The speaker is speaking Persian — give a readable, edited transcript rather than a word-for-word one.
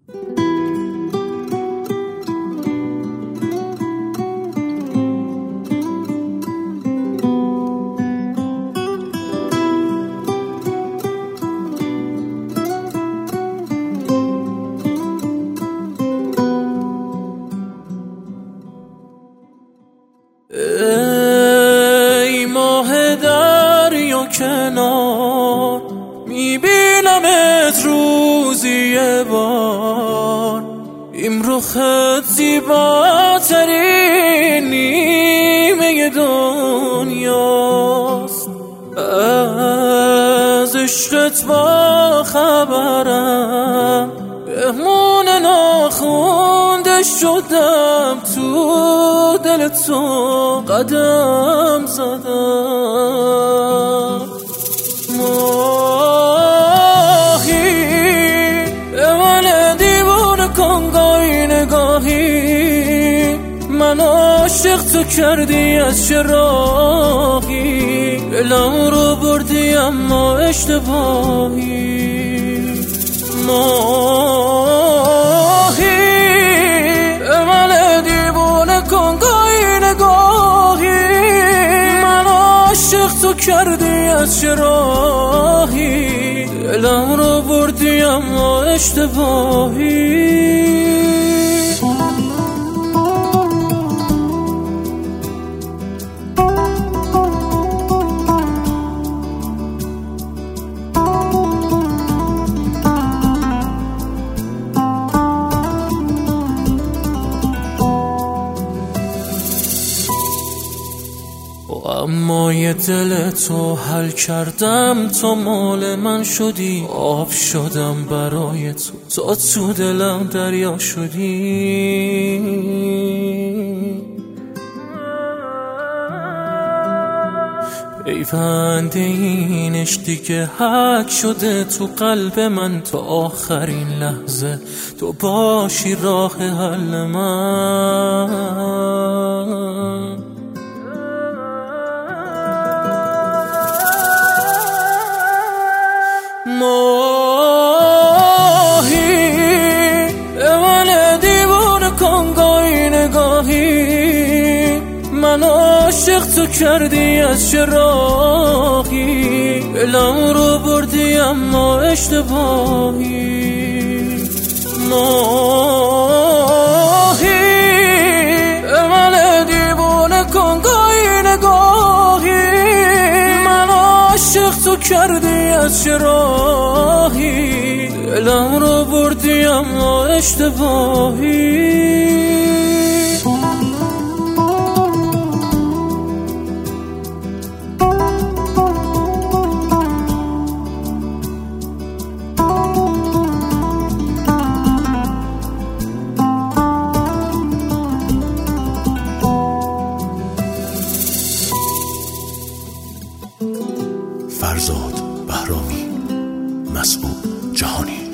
ای ماه دریا کنار، میبینمت روزی یه بار. این رخت زیباترین نیمه دنیاست. از عشقت با خبرم، مهمون ناخونده شدم، تو دل تو قدم زدم. ماهی من دیوانه کن گاهی نگاهی، من عاشق تو کردی از چه راهی، دلم رو بردی اما اشتباهی. ماهی من دیوانه کن گاهی نگاهی، من عاشق تو کردی از چه راهی، دلم رو بردی اما اشتباهی. اما یه دل تو حل کردم، تو مال من شدی، آب شدم برای تو تو دلم دریا شدی. پیوند این عشقی که حک شده تو قلب من، تا آخرین لحظه تو باشی راه حل من. ماهی من دیوانه کن گاهی نگاهی، من عاشق تو کردی از چه راهی، دلم رو بردی اما اشتباهی. ماهی من دیوانه کن گاهی نگاهی، من عاشق تو کردی از چه راهی، دلم رو بردی اما اشتباهی. فرزاد بهرامی، مسعود جهانی.